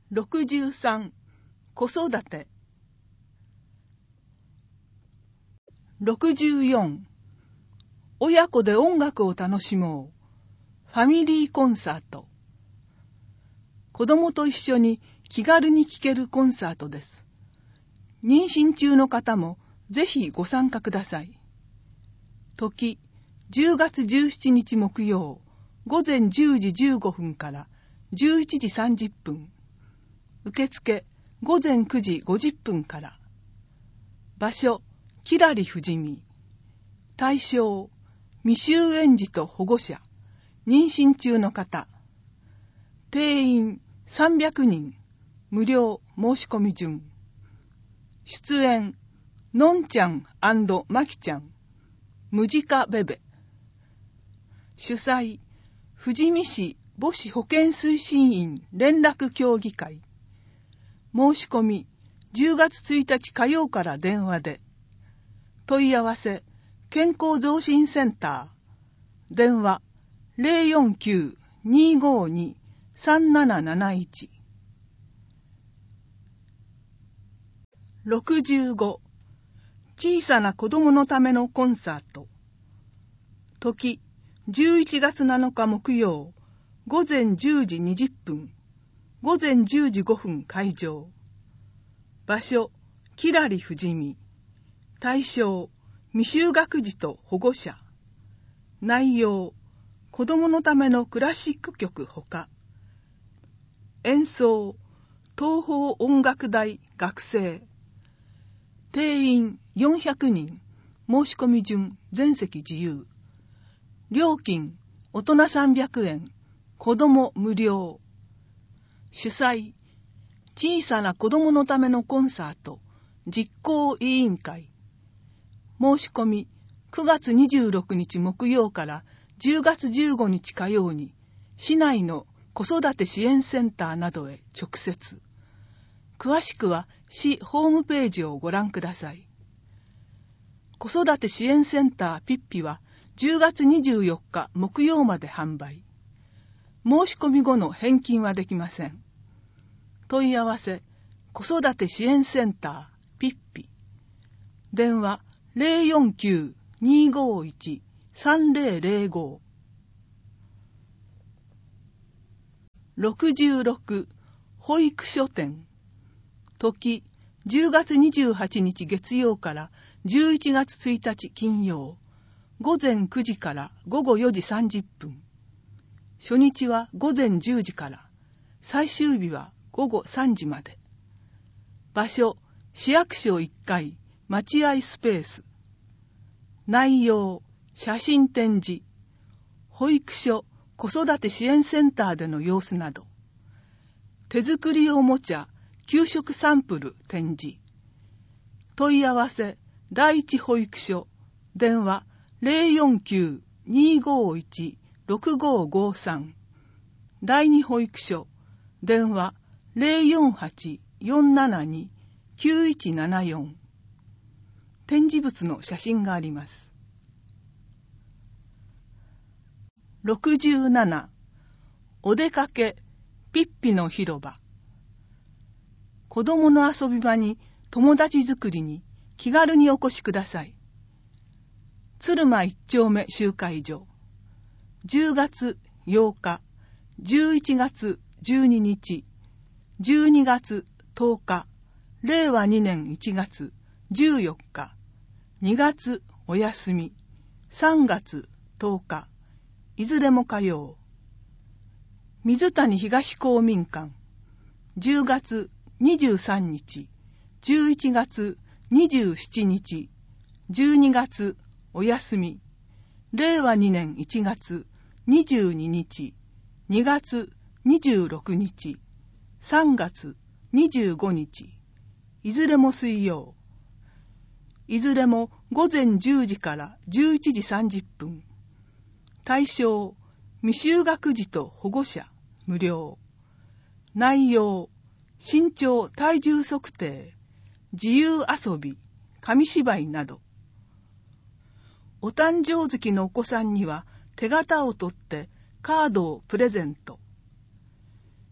63子育て。64親子で音楽を楽しもうファミリーコンサート。子供と一緒に気軽に聴けるコンサートです。妊娠中の方もぜひご参加ください。時10月17日木曜午前10時15分から11時30分。受付午前9時50分から。場所きらりふじみ。対象未就園児と保護者、妊娠中の方。定員300人、無料申し込み順。出演のんちゃん&まきちゃん、ムジカベベ。主催富士見市母子保健推進員連絡協議会。申し込み10月1日火曜から電話で。問い合わせ健康増進センター。電話 049-252-3771。65小さな子供のためのコンサート。時11月7日木曜午前10時20分。午前10時5分会場。場所きらりふじみ。対象未就学児と保護者。内容子供のためのクラシック曲ほか。演奏東邦音楽大学生。定員400人。申し込み順全席自由。料金大人300円、子供無料。主催小さな子供のためのコンサート実行委員会。申し込み9月26日木曜から10月15日火曜に市内の子育て支援センターなどへ直接。詳しくは市ホームページをご覧ください。子育て支援センターピッピは10月24日木曜まで販売。申し込み後の返金はできません。問い合わせ子育て支援センターピッピ。電話 049-251-3005。66保育所展。時10月28日月曜から11月1日金曜。午前9時から午後4時30分。初日は午前10時から、最終日は午後3時まで。場所、市役所1階、待合スペース。内容、写真展示、保育所、子育て支援センターでの様子など。手作りおもちゃ、給食サンプル展示。問い合わせ、第一保育所、電話、049-251-6553。第二保育所、電話、048-472-9174。展示物の写真があります。67お出かけピッピの広場。子供の遊び場に友達作りに気軽にお越しください。鶴間一丁目集会所。10月8日、11月12日、12月10日、令和2年1月14日、2月お休み、3月10日、いずれも火曜。水谷東公民館。10月23日、11月27日、12月お休み。令和2年1月22日、2月26日、3月25日。いずれも水曜。いずれも午前10時から11時30分。対象、未就学児と保護者、無料。内容、身長体重測定、自由遊び、紙芝居など。お誕生月のお子さんには手形を取ってカードをプレゼント。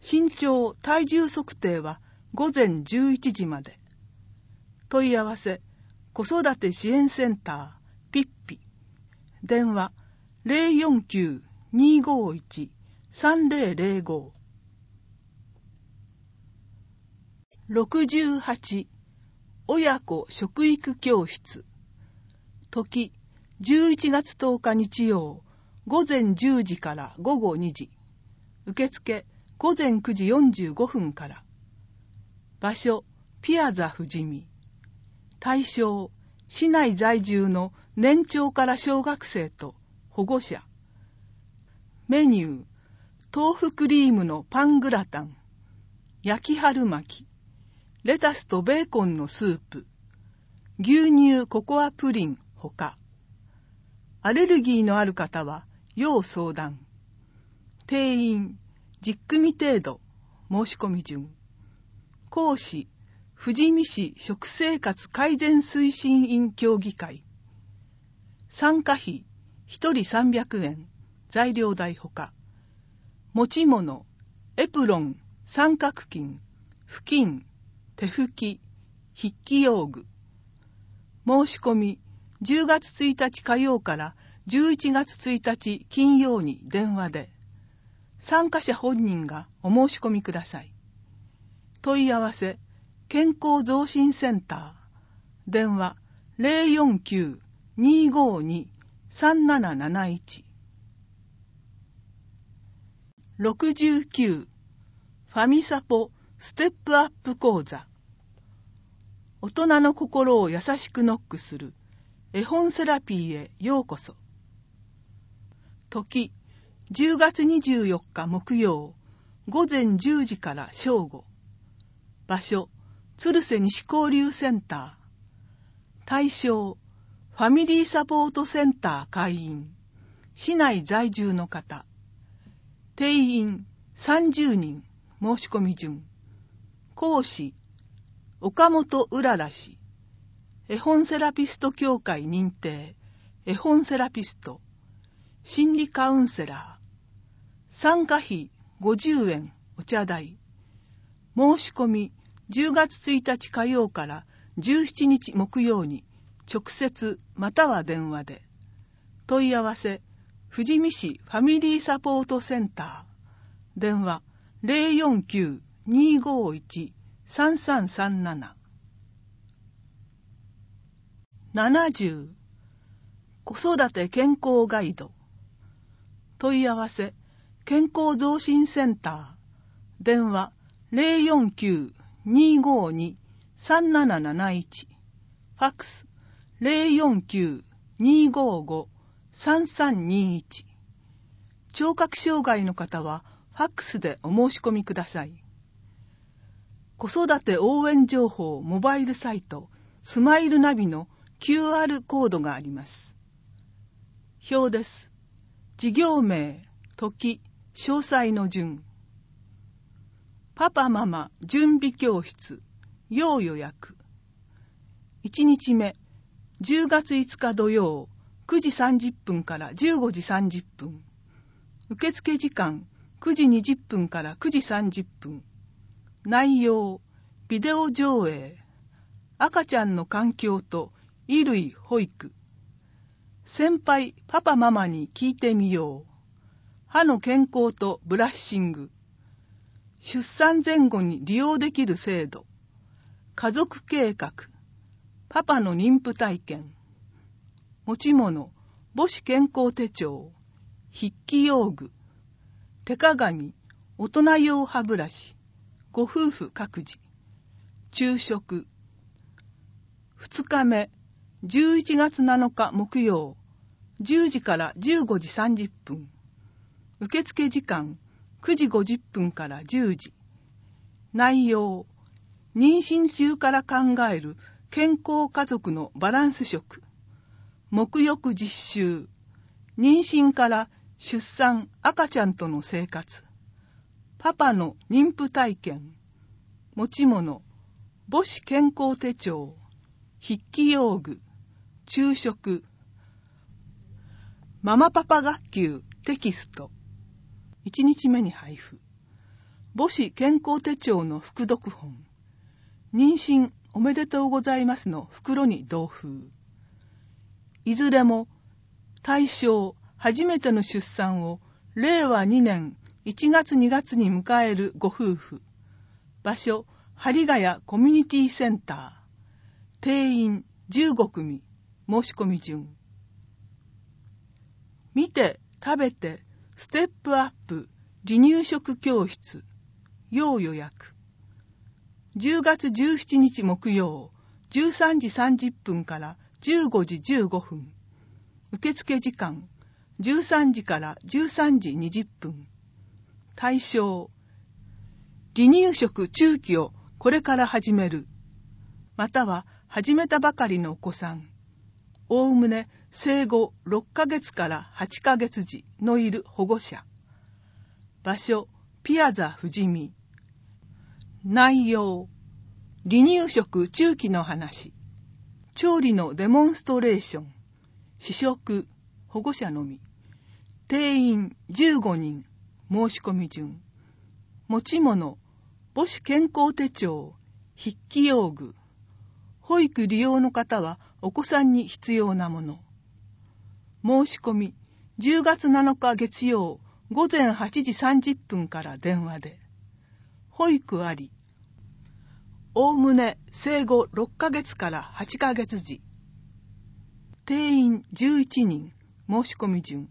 身長・体重測定は午前11時まで。問い合わせ、子育て支援センター、ピッピ。電話、049-251-3005。68、親子食育教室。時、11月10日日曜、午前10時から午後2時。受付、午前9時45分から。場所、ピアザ富士見。対象、市内在住の年長から小学生と保護者。メニュー、豆腐クリームのパングラタン、焼き春巻き、レタスとベーコンのスープ、牛乳ココアプリンほか。アレルギーのある方は要相談。定員10組程度。申し込み順。講師、富士見市食生活改善推進員協議会。参加費1人300円。材料代ほか。持ち物、エプロン、三角巾、布巾、手拭き、筆記用具。申し込み10月1日火曜から11月1日金曜に電話で。参加者本人がお申し込みください。問い合わせ、健康増進センター。電話、049-252-3771。69、ファミサポステップアップ講座。大人の心を優しくノックする絵本セラピーへようこそ。時、10月24日木曜、午前10時から正午。場所、鶴瀬西交流センター。対象、ファミリーサポートセンター会員。市内在住の方。定員30人。申し込み順。講師、岡本うらら氏。絵本セラピスト協会認定。絵本セラピスト。心理カウンセラー。参加費50円。お茶代。申し込み10月1日火曜から17日木曜に直接または電話で。問い合わせ、富士見市ファミリーサポートセンター。電話 049-251-3337。70、子育て健康ガイド。問い合わせ、健康増進センター。電話 049-252-3771。ファックス 049-255-3321。聴覚障害の方はファックスでお申し込みください。子育て応援情報モバイルサイトスマイルナビの QR コードがあります。表です。事業名、時、詳細の順。パパママ準備教室、要予約。1日目、10月5日土曜、9時30分から15時30分。受付時間、9時20分から9時30分。内容、ビデオ上映。赤ちゃんの環境と衣類保育。先輩パパママに聞いてみよう。歯の健康とブラッシング。出産前後に利用できる制度。家族計画。パパの妊婦体験。持ち物、母子健康手帳。筆記用具。手鏡、大人用歯ブラシ。ご夫婦各自。昼食。2日目、11月7日木曜、10時から15時30分。受付時間、9時50分から10時。内容、妊娠中から考える健康家族のバランス食。沐浴実習。妊娠から出産赤ちゃんとの生活。パパの妊婦体験。持ち物、母子健康手帳。筆記用具。昼食。ママパパ学級テキスト。1日目に配布。 母子健康手帳の副読本、妊娠おめでとうございますの袋に同封。いずれも大正初めての出産を令和2年1月2月に迎えるご夫婦。場所、針ヶ谷コミュニティセンター。定員15組。申し込み順。見て、食べて、ステップアップ、離乳食教室。要予約。10月17日木曜、13時30分から15時15分。受付時間、13時から13時20分。対象、離乳食中期をこれから始める。または始めたばかりのお子さん。おおむね生後6ヶ月から8ヶ月時のいる保護者。場所、ピアザ富士見。内容、離乳食中期の話。調理のデモンストレーション。試食、保護者のみ。定員15人。申し込み順。持ち物、母子健康手帳、筆記用具。保育利用の方はお子さんに必要なもの。申し込み、10月7日月曜午前8時30分から電話で。保育あり。おおむね生後6ヶ月から8ヶ月時。定員11人。申し込み順。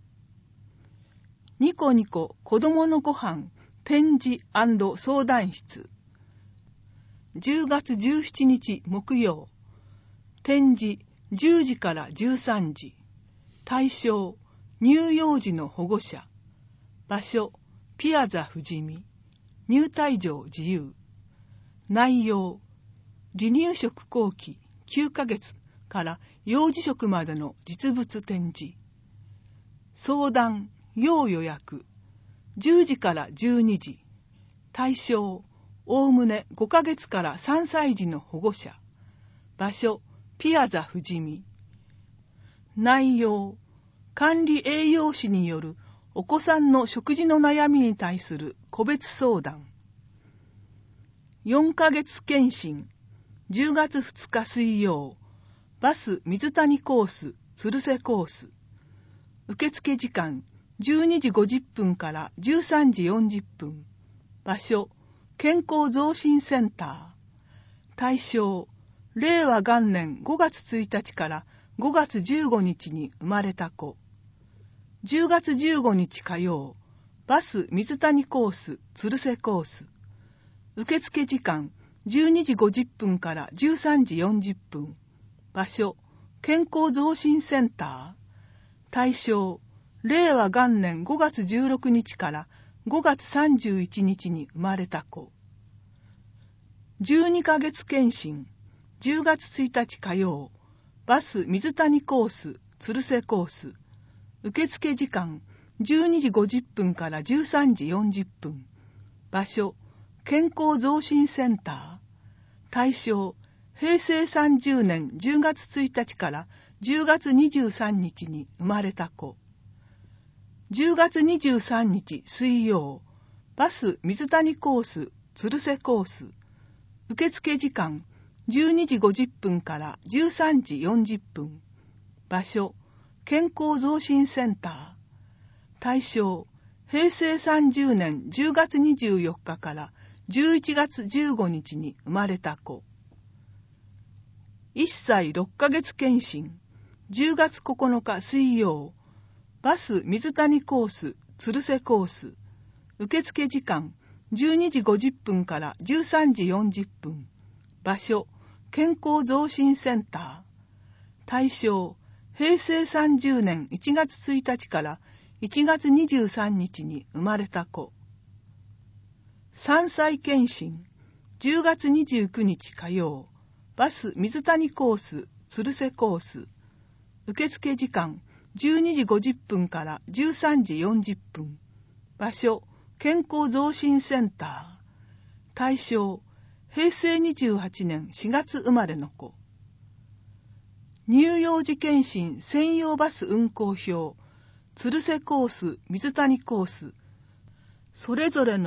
ニコニコ子供のご飯展示&相談室。10月17日木曜。展示10時から13時。対象、乳幼児の保護者。場所、ピアザ富士見。入退場自由。内容、離乳食後期9ヶ月から幼児食までの実物展示。相談、要予約。10時から12時。対象、おおむね5ヶ月から3歳児の保護者。場所、ピアザ富士見。内容、管理栄養士によるお子さんの食事の悩みに対する個別相談。4ヶ月検診。10月2日水曜。バス水谷コース、鶴瀬コース。受付時間、12時50分から13時40分。場所、健康増進センター。対象、令和元年5月1日から5月15日に生まれた子。10月15日火曜、バス水谷コース、鶴瀬コース。受付時間、12時50分から13時40分。場所、健康増進センター。対象、令和元年5月16日から5月31日に生まれた子。12ヶ月検診。10月1日火曜。バス水谷コース、鶴瀬コース。受付時間、12時50分から13時40分。場所、健康増進センター。対象、平成30年10月1日から10月23日に生まれた子。10月23日水曜、バス水谷コース、鶴瀬コース。受付時間、12時50分から13時40分。場所、健康増進センター。対象、平成30年10月24日から11月15日に生まれた子。1歳6ヶ月検診。10月9日水曜。バス水谷コース、鶴瀬コース。受付時間、12時50分から13時40分。場所、健康増進センター。対象、平成30年1月1日から1月23日に生まれた子。3歳検診。10月29日火曜。バス水谷コース、鶴瀬コース。受付時間、12時50分から13時40分。場所、健康増進センター。対象、平成28年4月生まれの子。乳幼児検診専用バス運行表。鶴瀬コース、水谷コース。それぞれの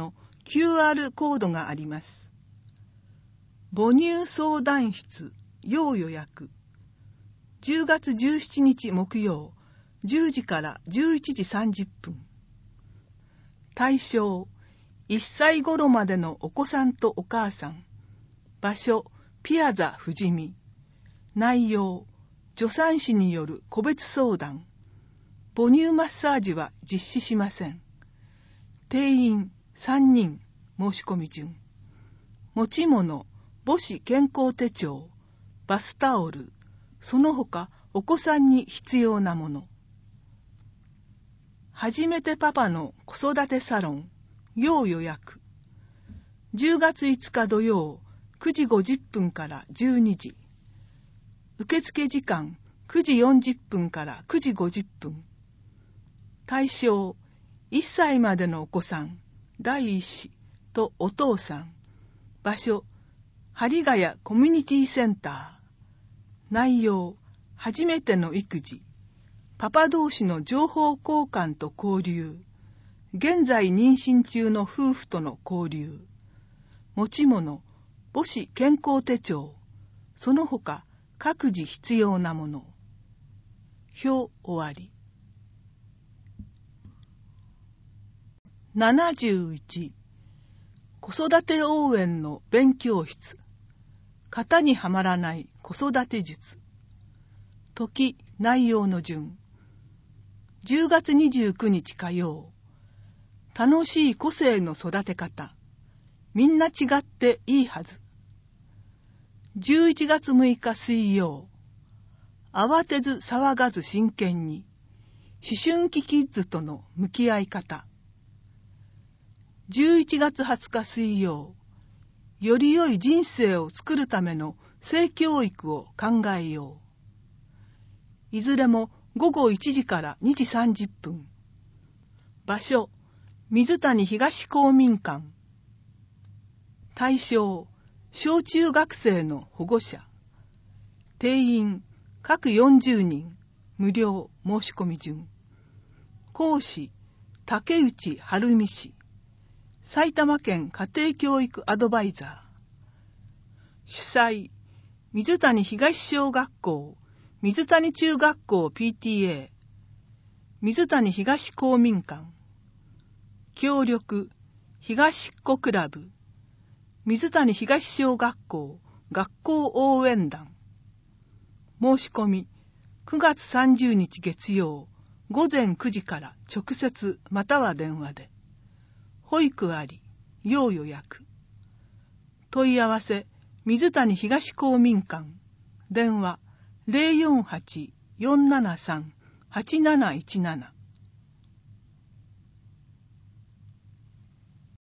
QR コードがあります。母乳相談室要予約。10月17日木曜、10時から11時30分。対象、1歳頃までのお子さんとお母さん。場所、ピアザ富士見。内容、助産師による個別相談。母乳マッサージは実施しません。定員3人、申し込み順。持ち物、母子健康手帳、バスタオル、その他お子さんに必要なもの。初めてパパの子育てサロン、要予約。10月5日土曜、9時50分から12時。受付時間、9時40分から9時50分。対象、1歳までのお子さん、第一子とお父さん。場所、針ヶ谷コミュニティセンター。内容、初めての育児。パパ同士の情報交換と交流。現在妊娠中の夫婦との交流。持ち物、母子健康手帳。その他、各自必要なもの。表終わり。71、子育て応援の勉強室。型にはまらない子育て術。時、内容の順。10月29日火曜。楽しい個性の育て方。みんな違っていいはず。11月6日水曜。慌てず騒がず真剣に。思春期キッズとの向き合い方。11月20日水曜。より良い人生を作るための性教育を考えよう。いずれも午後1時から2時30分。場所、水谷東公民館。対象、小中学生の保護者。定員、各40人、無料申し込み順。講師、竹内晴美氏。埼玉県家庭教育アドバイザー。主催、水谷東小学校、水谷中学校 PTA、水谷東公民館。協力、東っ子クラブ、水谷東小学校学校応援団。申し込み、9月30日月曜、午前9時から直接または電話で。保育あり、要予約。問い合わせ、水谷東公民館。電話、048-473-8717。